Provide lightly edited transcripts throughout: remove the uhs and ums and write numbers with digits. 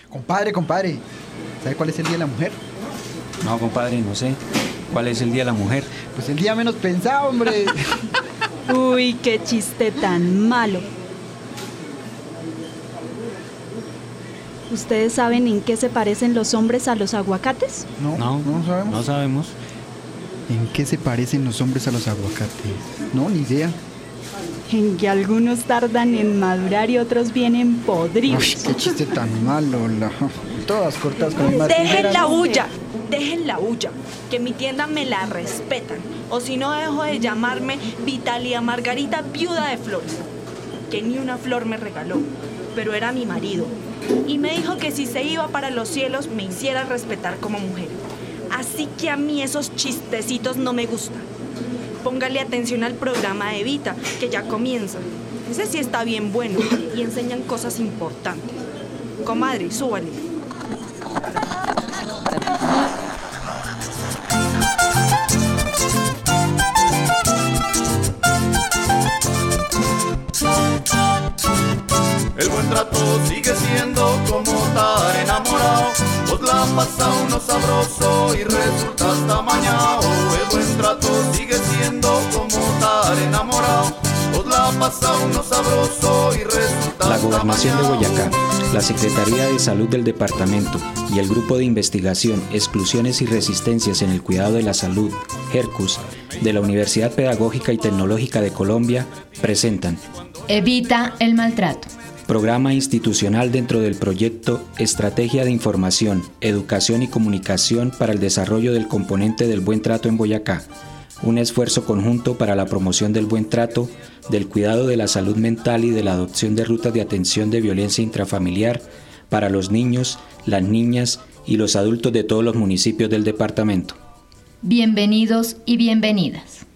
Compadre, ¿sabe cuál es el Día de la Mujer? No, compadre, no sé. ¿Cuál es el Día de la Mujer? Pues el día menos pensado, hombre. Uy, qué chiste tan malo. ¿Ustedes saben en qué se parecen los hombres a los aguacates? No sabemos. No sabemos. ¿En qué se parecen los hombres a los aguacates? No, ni idea. En que algunos tardan en madurar y otros vienen podridos. Uy, qué chiste tan malo. Todas cortadas con el martillo. Dejen la huya, que mi tienda me la respetan. O si no, dejo de llamarme Vitalia Margarita Viuda de Flores. Que ni una flor me regaló, pero era mi marido. Y me dijo que si se iba para los cielos me hiciera respetar como mujer. Así que a mí esos chistecitos no me gustan. Póngale atención al programa de Evita, que ya comienza. Ese sí está bien bueno y enseñan cosas importantes. Comadre, súbale. El buen trato sigue siendo como estar enamorado. Vos la pasa uno sabroso y resulta hasta mañao. El buen trato sigue siendo como estar enamorado. Vos la pasa uno sabroso y resulta La hasta Gobernación de mañao. Boyacá, la Secretaría de Salud del Departamento y el Grupo de Investigación, Exclusiones y Resistencias en el Cuidado de la Salud, GERCUS, de la Universidad Pedagógica y Tecnológica de Colombia, presentan Evita el maltrato. Programa institucional dentro del proyecto Estrategia de Información, Educación y Comunicación para el desarrollo del componente del buen trato en Boyacá. Un esfuerzo conjunto para la promoción del buen trato, del cuidado de la salud mental y de la adopción de rutas de atención de violencia intrafamiliar para los niños, las niñas y los adultos de todos los municipios del departamento. Bienvenidos y bienvenidas.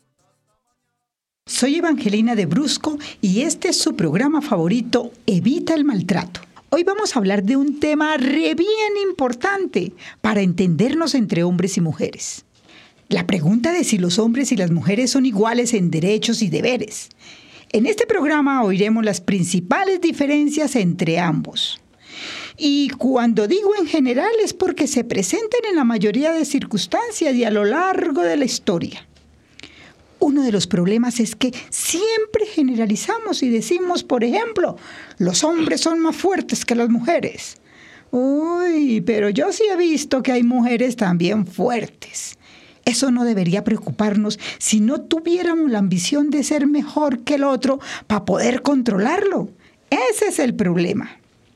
Soy Evangelina de Brusco y este es su programa favorito, Evita el maltrato. Hoy vamos a hablar de un tema re bien importante para entendernos entre hombres y mujeres. La pregunta de si los hombres y las mujeres son iguales en derechos y deberes. En este programa oiremos las principales diferencias entre ambos. Y cuando digo en general es porque se presentan en la mayoría de circunstancias y a lo largo de la historia. Uno de los problemas es que siempre generalizamos y decimos, por ejemplo, los hombres son más fuertes que las mujeres. Uy, pero yo sí he visto que hay mujeres también fuertes. Eso no debería preocuparnos si no tuviéramos la ambición de ser mejor que el otro para poder controlarlo. Ese es el problema.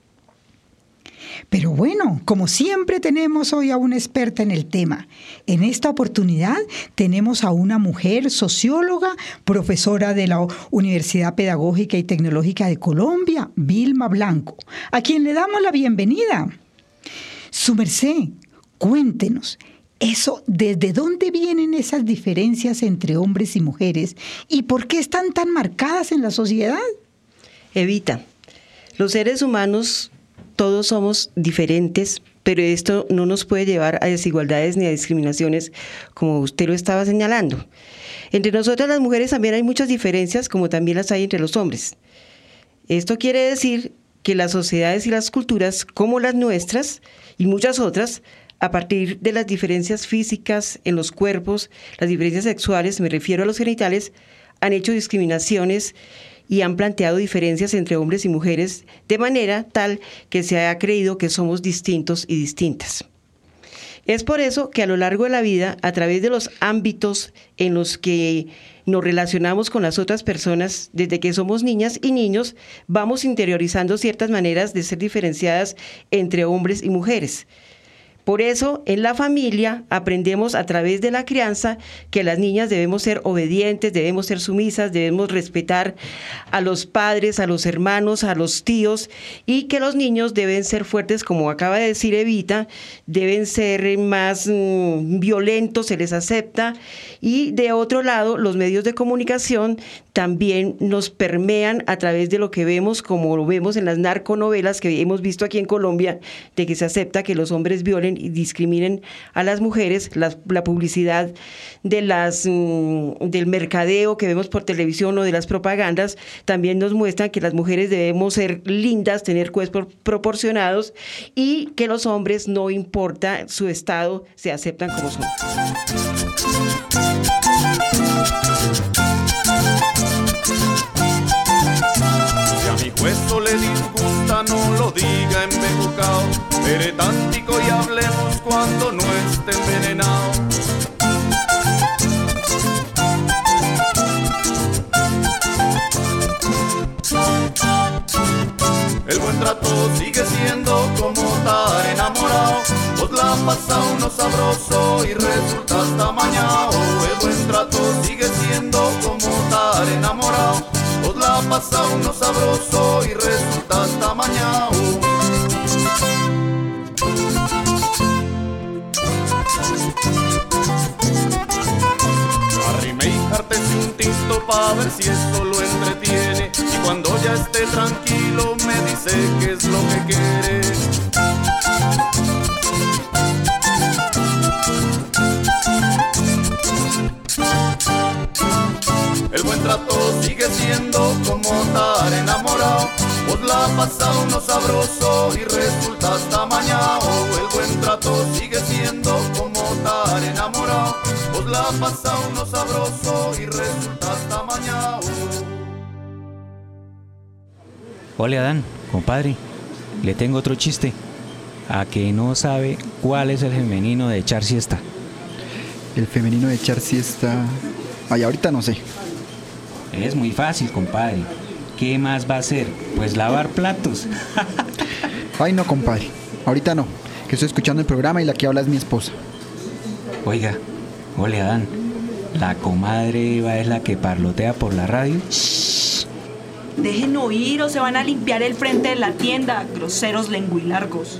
Pero bueno, como siempre tenemos hoy a una experta en el tema. En esta oportunidad tenemos a una mujer socióloga, profesora de la Universidad Pedagógica y Tecnológica de Colombia, Vilma Blanco, a quien le damos la bienvenida. Su merced, cuéntenos, ¿desde dónde vienen esas diferencias entre hombres y mujeres y por qué están tan marcadas en la sociedad? Evita, los seres humanos todos somos diferentes, pero esto no nos puede llevar a desigualdades ni a discriminaciones, como usted lo estaba señalando. Entre nosotras las mujeres también hay muchas diferencias, como también las hay entre los hombres. Esto quiere decir que las sociedades y las culturas, como las nuestras y muchas otras, a partir de las diferencias físicas en los cuerpos, las diferencias sexuales, me refiero a los genitales, han hecho discriminaciones y han planteado diferencias entre hombres y mujeres de manera tal que se ha creído que somos distintos y distintas. Es por eso que a lo largo de la vida, a través de los ámbitos en los que nos relacionamos con las otras personas, desde que somos niñas y niños, vamos interiorizando ciertas maneras de ser diferenciadas entre hombres y mujeres. Por eso, en la familia aprendemos a través de la crianza que las niñas debemos ser obedientes, debemos ser sumisas, debemos respetar a los padres, a los hermanos, a los tíos, y que los niños deben ser fuertes, como acaba de decir Evita, deben ser más violentos, se les acepta. Y de otro lado, los medios de comunicación también nos permean a través de lo que vemos, como lo vemos en las narconovelas que hemos visto aquí en Colombia, de que se acepta que los hombres violen señalen y discriminen a las mujeres. La publicidad del mercadeo que vemos por televisión o de las propagandas también nos muestran que las mujeres debemos ser lindas, tener cuerpos proporcionados y que los hombres, no importa su estado, se aceptan como son. Eso le disgusta, no lo diga embejucao, peretántico y hablemos cuando no esté envenenado. El buen trato sigue siendo como estar enamorado, vos la pasa uno sabroso y resulta hasta mañao. El buen trato sigue siendo como estar enamorado, vos la pasa uno sabroso y resulta hasta mañao. Arrime y jártese un tinto pa' ver si eso lo entretiene, y cuando ya esté tranquilo me dice qué es lo que quiere. El buen trato sigue siendo como estar enamorado, vos la pasa uno sabroso y resulta hasta mañao. El buen trato sigue siendo como estar enamorado, vos la pasa uno sabroso y resulta hasta mañao. Hola Adán, compadre, le tengo otro chiste. ¿A que no sabe cuál es el femenino de echar siesta? El femenino de echar siesta... Ay, ahorita no sé. Es muy fácil, compadre. ¿Qué más va a hacer? Pues lavar platos. Ay, no, compadre. Ahorita no, que estoy escuchando el programa y la que habla es mi esposa. Oiga, hola Adán, ¿la comadre Eva es la que parlotea por la radio? Shh. Dejen oír o se van a limpiar el frente de la tienda, groseros lenguilargos.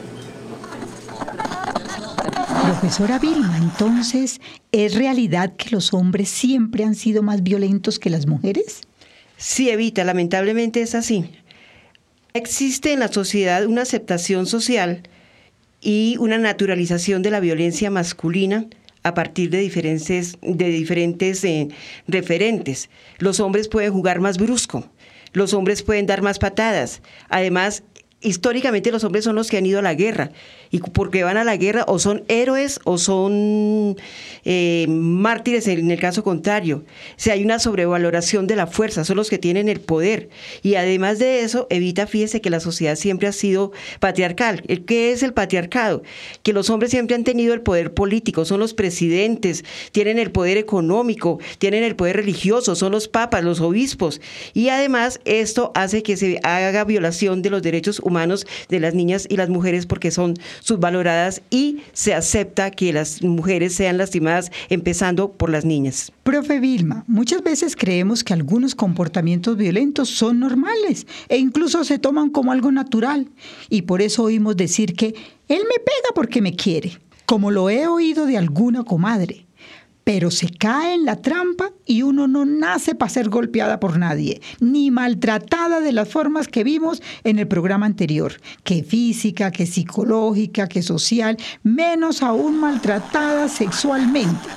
Profesora Vilma, entonces, ¿es realidad que los hombres siempre han sido más violentos que las mujeres? Sí, Evita, lamentablemente es así. Existe en la sociedad una aceptación social y una naturalización de la violencia masculina a partir de diferentes referentes. Los hombres pueden jugar más brusco, los hombres pueden dar más patadas. Además, históricamente los hombres son los que han ido a la guerra, y porque van a la guerra o son héroes o son mártires en el caso contrario. O sea, hay una sobrevaloración de la fuerza, son los que tienen el poder. Y además de eso, Evita, fíjese que la sociedad siempre ha sido patriarcal. ¿Qué es el patriarcado? Que los hombres siempre han tenido el poder político, son los presidentes, tienen el poder económico, tienen el poder religioso, son los papas, los obispos. Y además esto hace que se haga violación de los derechos humanos de las niñas y las mujeres porque son subvaloradas, y se acepta que las mujeres sean lastimadas, empezando por las niñas. Profe Vilma, muchas veces creemos que algunos comportamientos violentos son normales e incluso se toman como algo natural, y por eso oímos decir que él me pega porque me quiere, como lo he oído de alguna comadre. Pero se cae en la trampa y uno no nace para ser golpeada por nadie, ni maltratada de las formas que vimos en el programa anterior, que física, que psicológica, que social, menos aún maltratada sexualmente.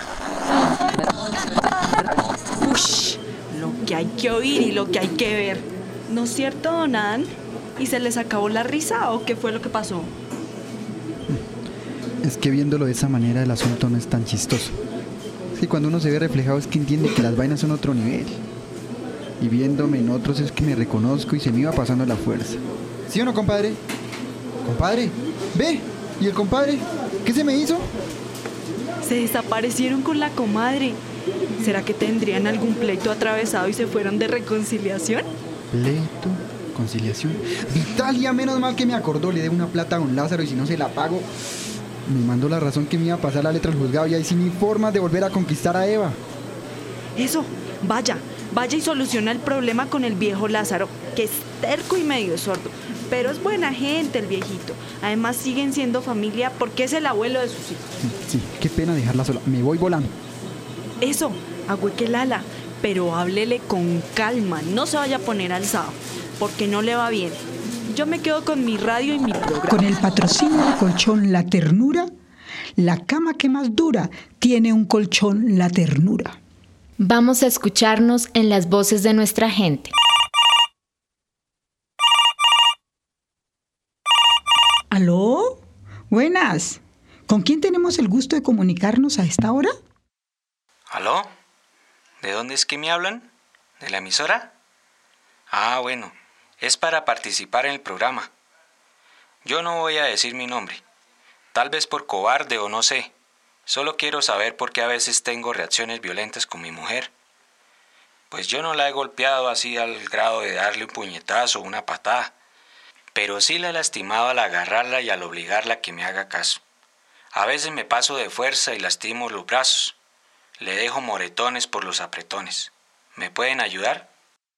Ush, lo que hay que oír y lo que hay que ver. ¿No es cierto, don Adán? ¿Y se les acabó la risa o qué fue lo que pasó? Es que viéndolo de esa manera el asunto no es tan chistoso. Es que cuando uno se ve reflejado es que entiende que las vainas son otro nivel. Y viéndome en otros es que me reconozco y se me iba pasando la fuerza. ¿Sí o no, compadre? Compadre, ve. ¿Y el compadre? ¿Qué se me hizo? Se desaparecieron con la comadre. ¿Será que tendrían algún pleito atravesado y se fueron de reconciliación? Pleito, conciliación. Vitalia, menos mal que me acordó, le debo una plata a don Lázaro y si no se la pago, me mandó la razón que me iba a pasar la letra al juzgado y ahí sí mi forma de volver a conquistar a Eva. Eso, vaya y soluciona el problema con el viejo Lázaro, que es terco y medio sordo, pero es buena gente el viejito. Además siguen siendo familia porque es el abuelo de sus hijos. Sí, qué pena dejarla sola, me voy volando. Eso, agüeque Lala, pero háblele con calma, no se vaya a poner alzado, porque no le va bien. Yo me quedo con mi radio y mi programa. Con el patrocinio de Colchón La Ternura, la cama que más dura tiene un colchón La Ternura. Vamos a escucharnos en las voces de nuestra gente. ¿Aló? Buenas. ¿Con quién tenemos el gusto de comunicarnos a esta hora? ¿Aló? ¿De dónde es que me hablan? ¿De la emisora? Ah, bueno, es para participar en el programa. Yo no voy a decir mi nombre, tal vez por cobarde o no sé. Solo quiero saber por qué a veces tengo reacciones violentas con mi mujer. Pues yo no la he golpeado así al grado de darle un puñetazo o una patada, pero sí la he lastimado al agarrarla y al obligarla a que me haga caso. A veces me paso de fuerza y lastimo los brazos. Le dejo moretones por los apretones. ¿Me pueden ayudar?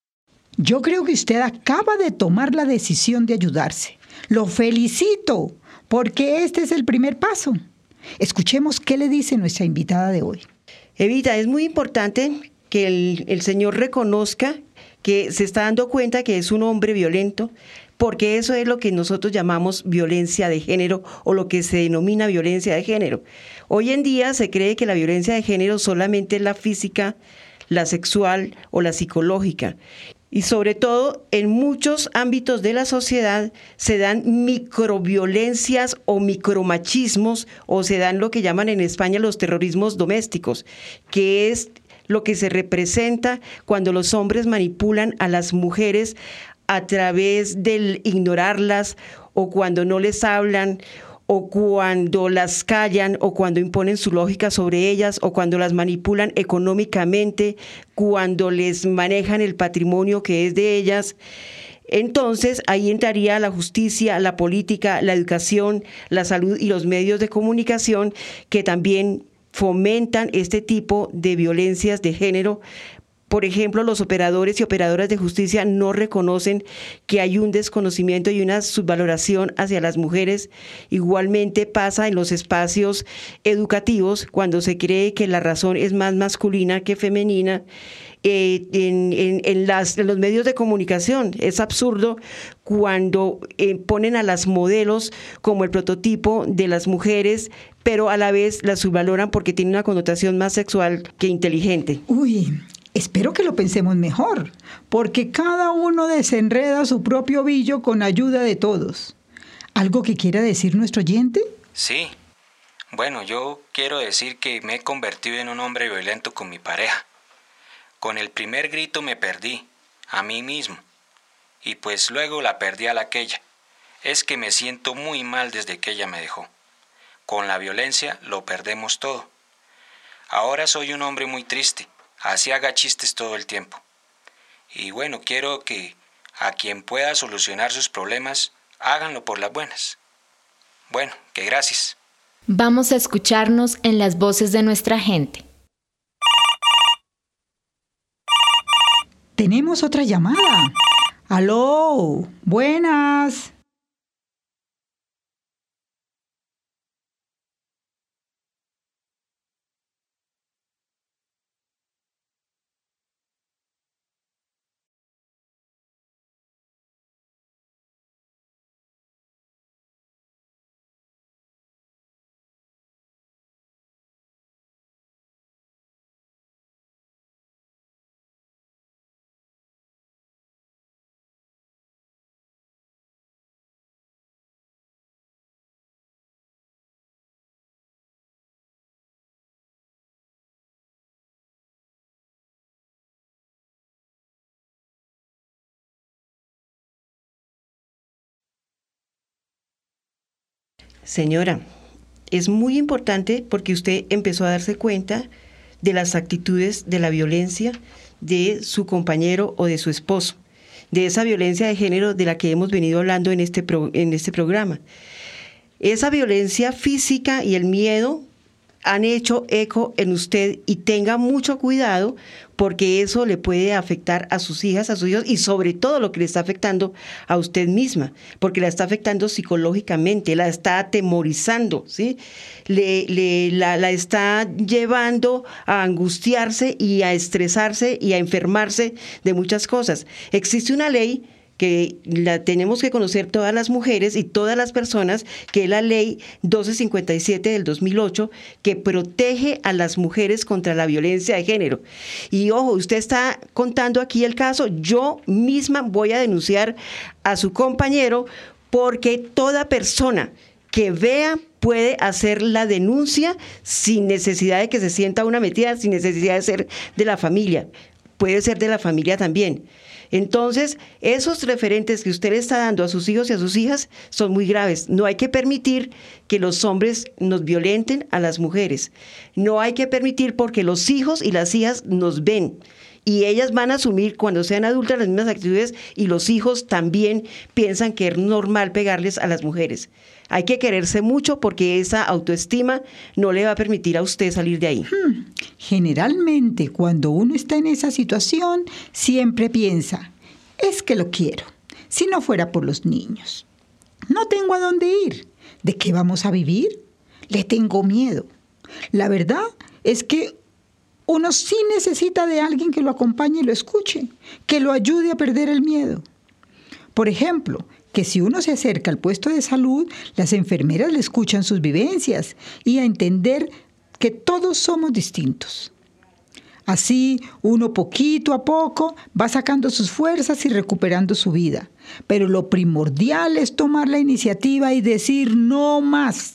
Yo creo que usted acaba de tomar la decisión de ayudarse. Lo felicito, porque este es el primer paso. Escuchemos qué le dice nuestra invitada de hoy. Evita, es muy importante que el señor reconozca que se está dando cuenta que es un hombre violento, porque eso es lo que nosotros llamamos violencia de género o lo que se denomina violencia de género. Hoy en día se cree que la violencia de género solamente es la física, la sexual o la psicológica. Y sobre todo, en muchos ámbitos de la sociedad se dan microviolencias o micromachismos, o se dan lo que llaman en España los terrorismos domésticos, que es lo que se representa cuando los hombres manipulan a las mujeres a través del ignorarlas, o cuando no les hablan, o cuando las callan, o cuando imponen su lógica sobre ellas, o cuando las manipulan económicamente, cuando les manejan el patrimonio que es de ellas. Entonces, ahí entraría la justicia, la política, la educación, la salud y los medios de comunicación que también fomentan este tipo de violencias de género. Por ejemplo, los operadores y operadoras de justicia no reconocen que hay un desconocimiento y una subvaloración hacia las mujeres. Igualmente pasa en los espacios educativos cuando se cree que la razón es más masculina que femenina. En los medios de comunicación es absurdo cuando ponen a las modelos como el prototipo de las mujeres, pero a la vez las subvaloran porque tienen una connotación más sexual que inteligente. Uy, espero que lo pensemos mejor, porque cada uno desenreda su propio ovillo con ayuda de todos. ¿Algo que quiera decir nuestro oyente? Sí. Bueno, yo quiero decir que me he convertido en un hombre violento con mi pareja. Con el primer grito me perdí, a mí mismo, y pues luego la perdí a la aquella. Es que me siento muy mal desde que ella me dejó. Con la violencia lo perdemos todo. Ahora soy un hombre muy triste, así haga chistes todo el tiempo. Y bueno, quiero que a quien pueda solucionar sus problemas, háganlo por las buenas. Bueno, que gracias. Vamos a escucharnos en las voces de nuestra gente. Tenemos otra llamada. ¡Aló! ¡Buenas! Señora, es muy importante porque usted empezó a darse cuenta de las actitudes de la violencia de su compañero o de su esposo, de esa violencia de género de la que hemos venido hablando en este programa. Esa violencia física y el miedo han hecho eco en usted, y tenga mucho cuidado porque eso le puede afectar a sus hijas, a sus hijos, y sobre todo lo que le está afectando a usted misma, porque la está afectando psicológicamente, la está atemorizando, ¿sí? La está llevando a angustiarse y a estresarse y a enfermarse de muchas cosas. Existe una ley que la tenemos que conocer todas las mujeres y todas las personas, que es la ley 1257 del 2008, que protege a las mujeres contra la violencia de género. Y ojo, usted está contando aquí el caso, yo misma voy a denunciar a su compañero, porque toda persona que vea puede hacer la denuncia sin necesidad de que se sienta una metida, sin necesidad de ser de la familia. Puede ser de la familia también. Entonces, esos referentes que usted le está dando a sus hijos y a sus hijas son muy graves. No hay que permitir que los hombres nos violenten a las mujeres. No hay que permitir, porque los hijos y las hijas nos ven. Y ellas van a asumir cuando sean adultas las mismas actitudes, y los hijos también piensan que es normal pegarles a las mujeres. Hay que quererse mucho, porque esa autoestima no le va a permitir a usted salir de ahí. Generalmente, cuando uno está en esa situación, siempre piensa, es que lo quiero, si no fuera por los niños. No tengo a dónde ir. ¿De qué vamos a vivir? Le tengo miedo. La verdad es que uno sí necesita de alguien que lo acompañe y lo escuche, que lo ayude a perder el miedo. Por ejemplo, que si uno se acerca al puesto de salud, las enfermeras le escuchan sus vivencias y a entender que todos somos distintos. Así, uno poquito a poco va sacando sus fuerzas y recuperando su vida. Pero lo primordial es tomar la iniciativa y decir no más.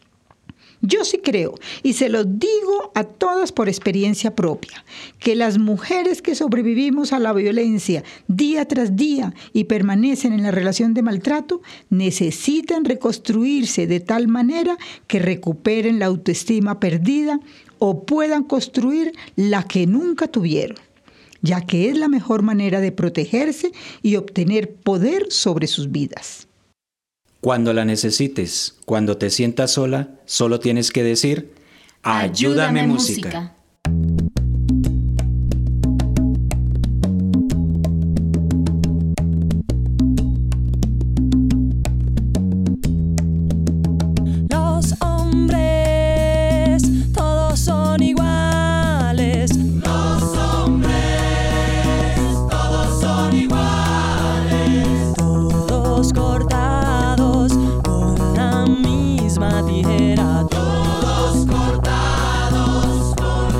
Yo sí creo, y se lo digo a todas por experiencia propia, que las mujeres que sobrevivimos a la violencia día tras día y permanecen en la relación de maltrato, necesitan reconstruirse de tal manera que recuperen la autoestima perdida o puedan construir la que nunca tuvieron, ya que es la mejor manera de protegerse y obtener poder sobre sus vidas. Cuando la necesites, cuando te sientas sola, solo tienes que decir, ayúdame música. Los hombres todos son iguales. Los hombres todos son iguales. Todos cortados con la misma tijera. Todos cortados con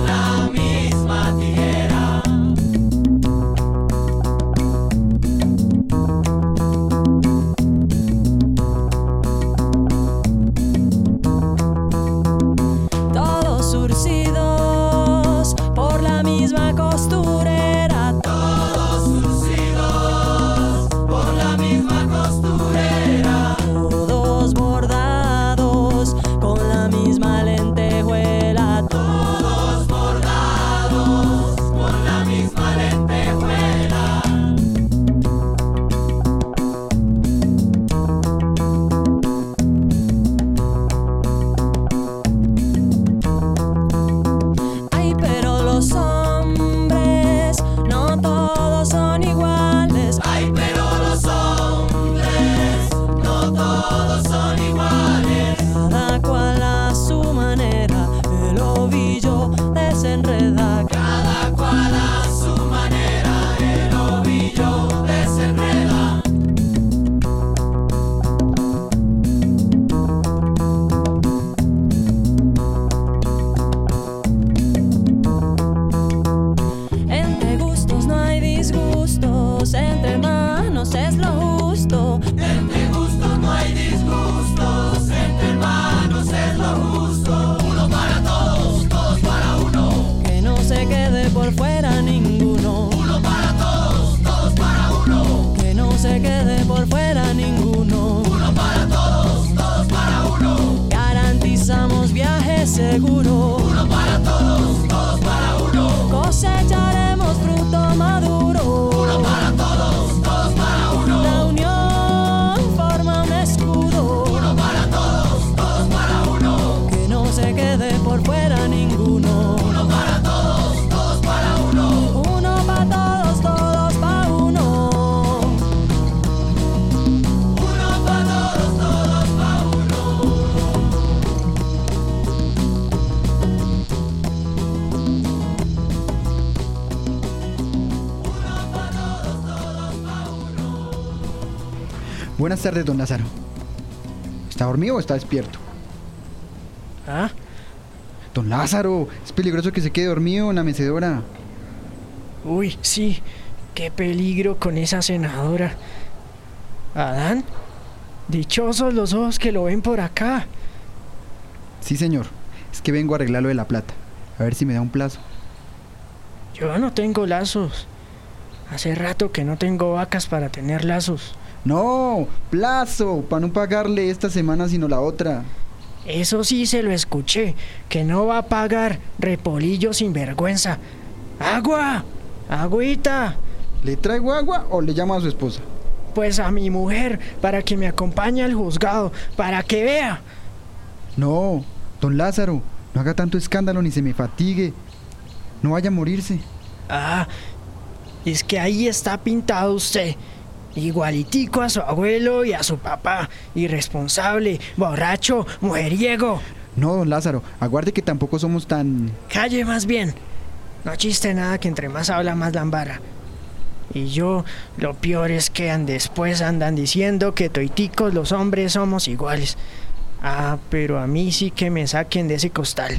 Buenas tardes, don Lázaro. ¿Está dormido o está despierto? ¿Ah? Don Lázaro, es peligroso que se quede dormido en la mecedora. Uy, sí, qué peligro con esa senadora. ¿Adán? Dichosos los ojos que lo ven por acá. Sí, señor. Es que vengo a arreglar lo de la plata. A ver si me da un plazo. Yo no tengo lazos. Hace rato que no tengo vacas para tener lazos. No, plazo, para no pagarle esta semana sino la otra. Eso sí se lo escuché, que no va a pagar, repolillo sinvergüenza. ¡Agua! ¡Agüita! ¿Le traigo agua o le llamo a su esposa? Pues a mi mujer, para que me acompañe al juzgado, para que vea. No, don Lázaro, no haga tanto escándalo ni se me fatigue. No vaya a morirse. Ah, es que ahí está pintado usted. Igualitico a su abuelo y a su papá. Irresponsable, borracho, mujeriego. No, don Lázaro, aguarde que tampoco somos tan... Calle más bien. No chiste nada, que entre más habla más la embarra. Y yo, lo peor es que después andan diciendo que toiticos los hombres somos iguales. Ah, pero a mí sí que me saquen de ese costal.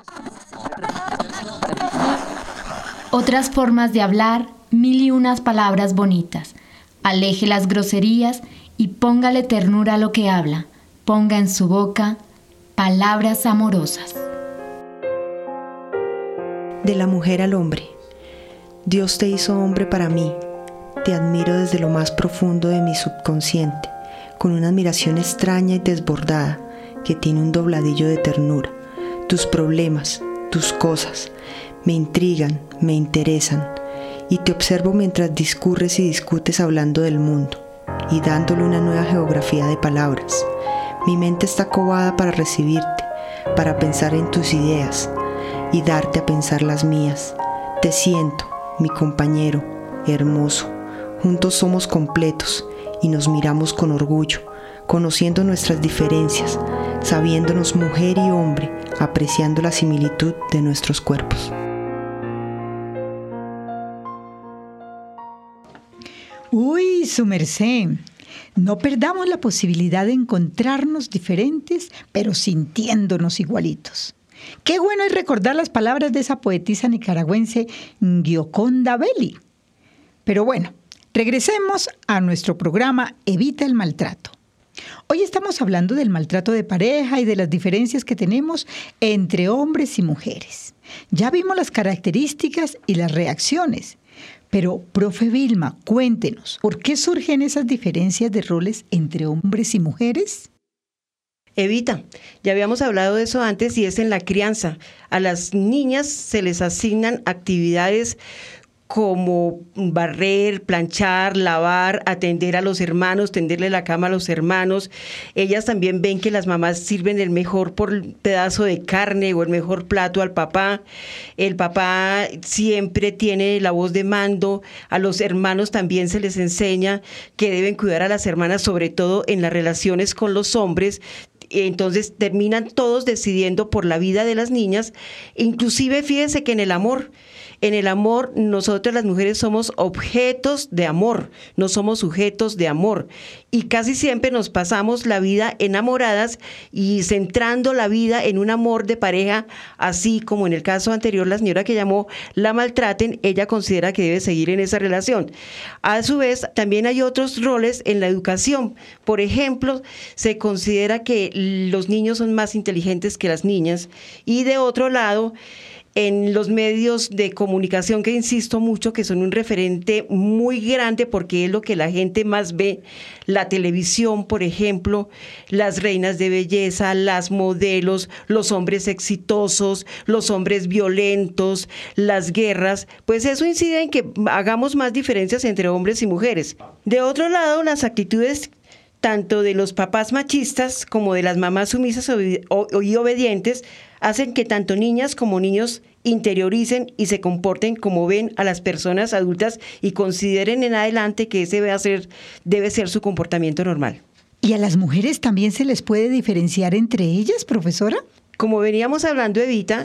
Otras formas de hablar, 1001 palabras bonitas. Aleje las groserías y póngale ternura a lo que habla. Ponga en su boca palabras amorosas. De la mujer al hombre. Dios te hizo hombre para mí. Te admiro desde lo más profundo de mi subconsciente, con una admiración extraña y desbordada que tiene un dobladillo de ternura. Tus problemas, tus cosas, me intrigan, me interesan. Y te observo mientras discurres y discutes hablando del mundo y dándole una nueva geografía de palabras. Mi mente está cobada para recibirte, para pensar en tus ideas y darte a pensar las mías. Te siento, mi compañero, hermoso. Juntos somos completos y nos miramos con orgullo, conociendo nuestras diferencias, sabiéndonos mujer y hombre, apreciando la similitud de nuestros cuerpos. Uy, su merced, no perdamos la posibilidad de encontrarnos diferentes, pero sintiéndonos igualitos. Qué bueno es recordar las palabras de esa poetisa nicaragüense Gioconda Belli. Pero bueno, regresemos a nuestro programa Evita el maltrato. Hoy estamos hablando del maltrato de pareja y de las diferencias que tenemos entre hombres y mujeres. Ya vimos las características y las reacciones. Pero, profe Vilma, cuéntenos, ¿por qué surgen esas diferencias de roles entre hombres y mujeres? Evita, ya habíamos hablado de eso antes y es en la crianza. A las niñas se les asignan actividades como barrer, planchar, lavar, atender a los hermanos, tenderle la cama a los hermanos. Ellas también ven que las mamás sirven el mejor pedazo de carne o el mejor plato al papá. El papá siempre tiene la voz de mando. A los hermanos también se les enseña que deben cuidar a las hermanas, sobre todo en las relaciones con los hombres. Entonces terminan todos decidiendo por la vida de las niñas. Inclusive fíjense que en el amor nosotras las mujeres somos objetos de amor, no somos sujetos de amor. Y casi siempre nos pasamos la vida enamoradas y centrando la vida en un amor de pareja, así como en el caso anterior la señora que llamó la maltraten, ella considera que debe seguir en esa relación. A su vez, también hay otros roles en la educación. Por ejemplo, se considera que los niños son más inteligentes que las niñas y de otro lado, en los medios de comunicación, que insisto mucho, que son un referente muy grande porque es lo que la gente más ve, la televisión, por ejemplo, las reinas de belleza, las modelos, los hombres exitosos, los hombres violentos, las guerras, pues eso incide en que hagamos más diferencias entre hombres y mujeres. De otro lado, las actitudes tanto de los papás machistas como de las mamás sumisas y obedientes hacen que tanto niñas como niños interioricen y se comporten como ven a las personas adultas y consideren en adelante que ese debe ser su comportamiento normal. ¿Y a las mujeres también se les puede diferenciar entre ellas, profesora? Como veníamos hablando, Evita,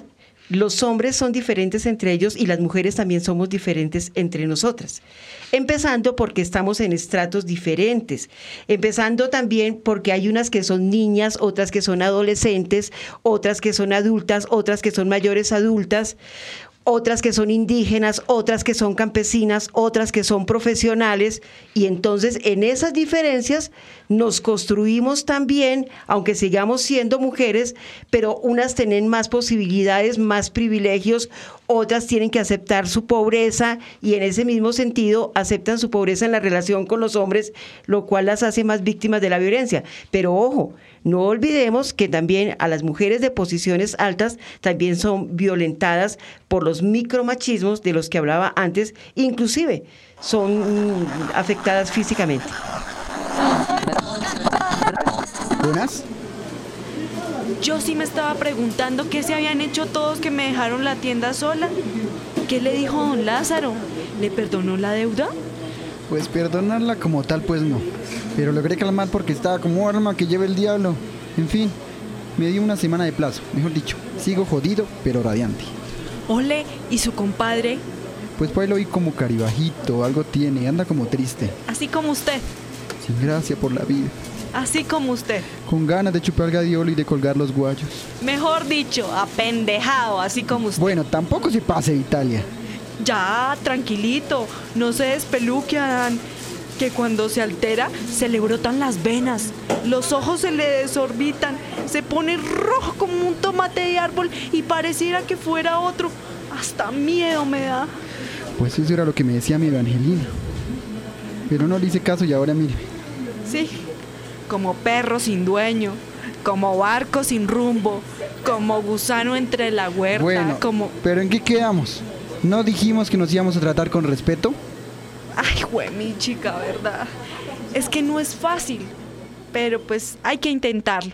los hombres son diferentes entre ellos y las mujeres también somos diferentes entre nosotras. Empezando porque estamos en estratos diferentes. Empezando también porque hay unas que son niñas, otras que son adolescentes, otras que son adultas, otras que son mayores adultas, otras que son indígenas, otras que son campesinas, otras que son profesionales, y entonces en esas diferencias nos construimos también, aunque sigamos siendo mujeres, pero unas tienen más posibilidades, más privilegios, otras tienen que aceptar su pobreza y en ese mismo sentido aceptan su pobreza en la relación con los hombres, lo cual las hace más víctimas de la violencia. Pero ojo, no olvidemos que también a las mujeres de posiciones altas también son violentadas por los micromachismos de los que hablaba antes, inclusive son afectadas físicamente. ¿Buenas? Yo sí me estaba preguntando qué se habían hecho todos que me dejaron la tienda sola. ¿Qué le dijo don Lázaro? ¿Le perdonó la deuda? Pues perdonarla como tal pues no, pero logré calmar porque estaba como arma que lleva el diablo. En fin, me dio una semana de plazo, mejor dicho, sigo jodido pero radiante. Ole, ¿y su compadre? Pues por ahí lo vi como caribajito, algo tiene, anda como triste. Así como usted. Sin gracia por la vida. Así como usted. Con ganas de chupar gadiolo y de colgar los guayos. Mejor dicho, apendejado, así como usted. Bueno, tampoco se pase, Italia. Ya, tranquilito, no se despeluque, Adán, que cuando se altera se le brotan las venas, los ojos se le desorbitan, se pone rojo como un tomate de árbol y pareciera que fuera otro. Hasta miedo me da. Pues eso era lo que me decía mi Evangelina. Pero no le hice caso y ahora mire. Sí, como perro sin dueño, como barco sin rumbo, como gusano entre la huerta, bueno, como... ¿pero en qué quedamos? ¿No dijimos que nos íbamos a tratar con respeto? Ay, güey, mi chica, ¿verdad? Es que no es fácil, pero pues hay que intentarlo.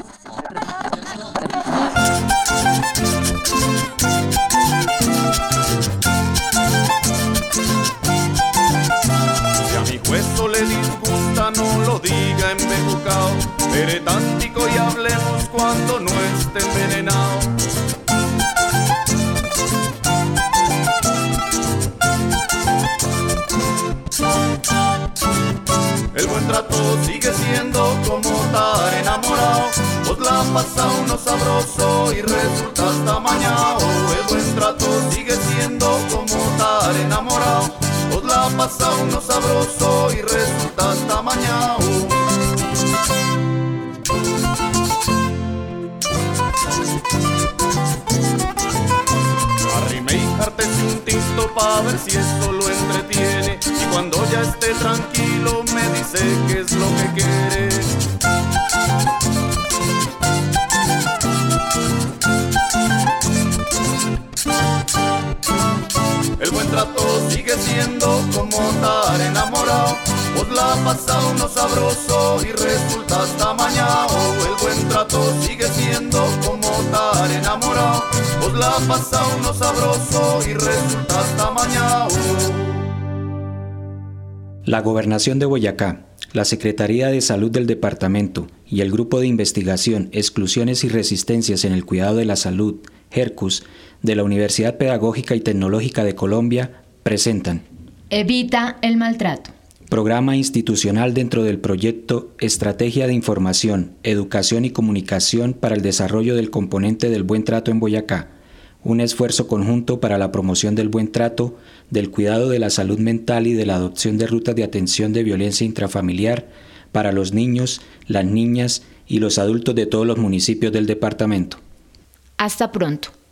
Si a mi hueso le disgusta, no lo diga embejucao. Seré tántico y hablemos cuando no esté envenenado. El buen trato sigue siendo como estar enamorado. Vos la pasa uno sabroso y resulta hasta mañao. El buen trato sigue siendo como estar enamorado. Vos la pasa uno sabroso y resulta hasta mañao. Arrimé y jártese un tinto pa' ver si esto lo entretiene. Y cuando ya esté tranquilo me dice qué es lo que quiere. El buen trato sigue siendo como estar enamorado. Vos la pasa uno sabroso y resulta hasta mañao. El buen trato sigue siendo como estar enamorado. Vos la pasa uno sabroso y resulta hasta mañao. La Gobernación de Boyacá, la Secretaría de Salud del Departamento y el Grupo de Investigación, Exclusiones y Resistencias en el Cuidado de la Salud, HERCUS, de la Universidad Pedagógica y Tecnológica de Colombia, presentan Evita el maltrato. Programa institucional dentro del proyecto Estrategia de Información, Educación y Comunicación para el Desarrollo del Componente del Buen Trato en Boyacá, un esfuerzo conjunto para la promoción del buen trato, del cuidado de la salud mental y de la adopción de rutas de atención de violencia intrafamiliar para los niños, las niñas y los adultos de todos los municipios del departamento. Hasta pronto.